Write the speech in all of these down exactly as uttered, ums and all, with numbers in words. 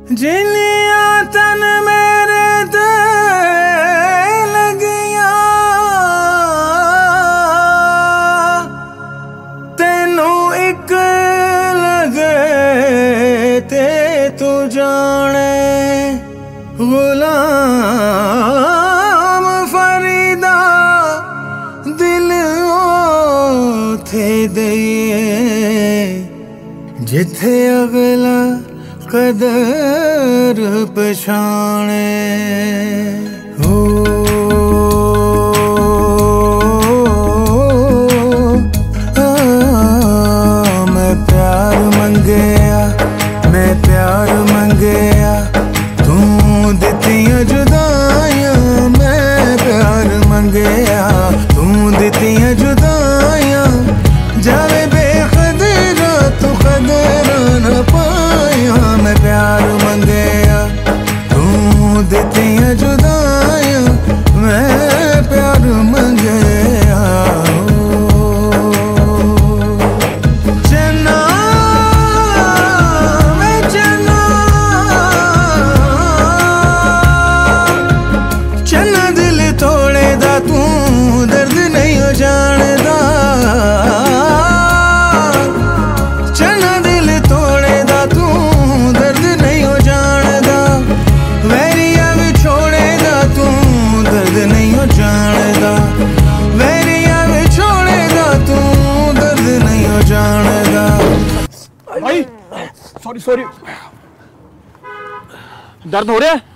जिन्निया तन मेरे ते लगिया तेनू एक लगे ते तू जाने गुलाम फरीदा दिल ओथे दइए जिथे अगला कदर पछाणे हो। मैं प्यार मंगया मैं प्यार मंगया तू दित्तियां जुदाइयां मैं प्यार मंगया तू दित्तियां जुदाइयां जावे बेकदरा तू कदरा न पाया। मैं प्यार मंगया तू दित्तियां जुदाइयां मैं प्यार मंगया। चन्ना मैं चन्ना चन्ना दिल तोड़े दा तू दर्द नहीं हो जानदा। चन्ना दिल तोड़े दा तू दर्द नहीं हो जानदा। वैरिया भी छोड़े दा तू दर्द नहीं हो जानदा। वैरिया भी छोड़े दा तू दर्द नहीं हो जानदा। भाई सॉरी सॉरी दर्द हो रहा है।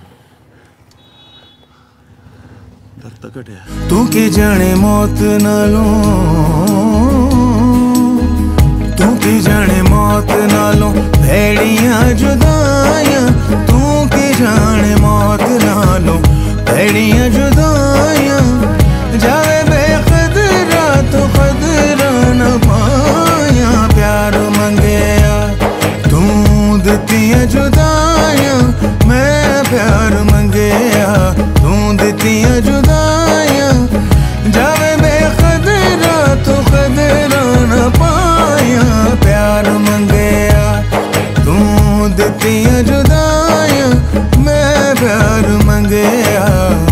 दर्द तो घटिया तू की जाने मौत नालों तू की जाने मौत नालों भेड़ियां जुदाइयां तू की जाने मौत नालों भेड़ियां जुदाइयां जावे बेकदरा तो कदरा न पाया। प्यार मंगया तू दित्तियां जुदाइयां मैं प्यार मंगया तू दित्तियां जुदाइयां जावे बेकदरा तो कदरा न पाया। प्यार मंगया तू दित्तियां जुदाइयां मैं प्यार मंगया।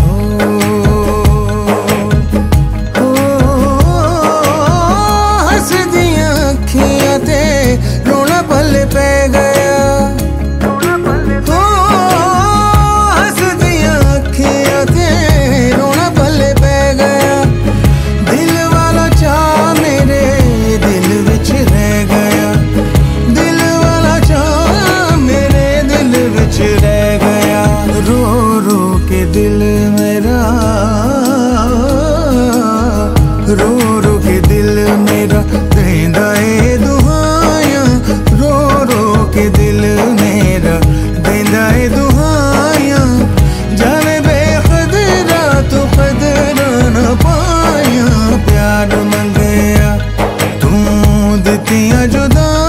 हसदियां अखियां ते रोना पल्ले पै गया। हसदियां अखियां ते रोना पल्ले पै गया। दिल वाला चाह मेरे दिल विच रह गया। दिल वाला चाह मेरे दिल विच रह गया। रो रो के दिल मेरा रो रो के दिल मेरा देंदा ए दुआयां। रो रो के दिल मेरा देंदा ए दुआयां जाने बेकदरा तू कदरा न पाया। प्यार मंगया तू दित्तियां जुदा